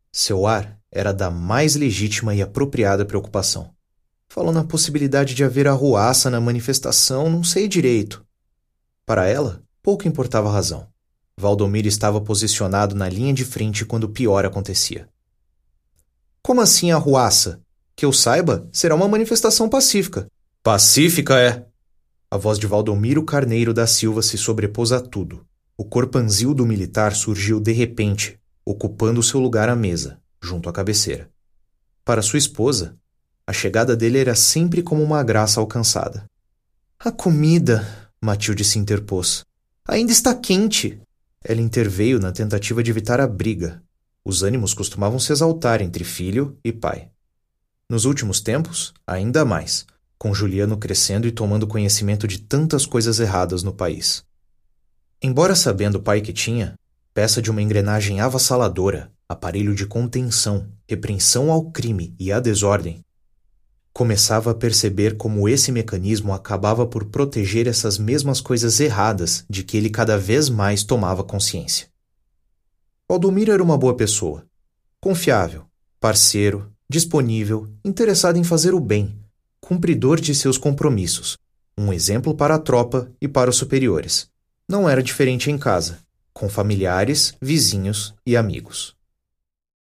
Seu ar era da mais legítima e apropriada preocupação. Falou na possibilidade de haver arruaça na manifestação, não sei direito. Para ela, pouco importava a razão. Valdomiro estava posicionado na linha de frente quando o pior acontecia. Como assim arruaça? Que eu saiba, será uma manifestação pacífica. Pacífica é? A voz de Valdomiro Carneiro da Silva se sobrepôs a tudo. O corpanzil do militar surgiu de repente, ocupando seu lugar à mesa, junto à cabeceira. Para sua esposa, a chegada dele era sempre como uma graça alcançada. A comida, Matilde se interpôs. Ainda está quente. Ela interveio na tentativa de evitar a briga. Os ânimos costumavam se exaltar entre filho e pai. Nos últimos tempos, ainda mais, com Juliano crescendo e tomando conhecimento de tantas coisas erradas no país. Embora sabendo o pai que tinha, peça de uma engrenagem avassaladora, aparelho de contenção, repreensão ao crime e à desordem, começava a perceber como esse mecanismo acabava por proteger essas mesmas coisas erradas de que ele cada vez mais tomava consciência. Valdomiro era uma boa pessoa, confiável, parceiro, disponível, interessado em fazer o bem, cumpridor de seus compromissos, um exemplo para a tropa e para os superiores. Não era diferente em casa, com familiares, vizinhos e amigos.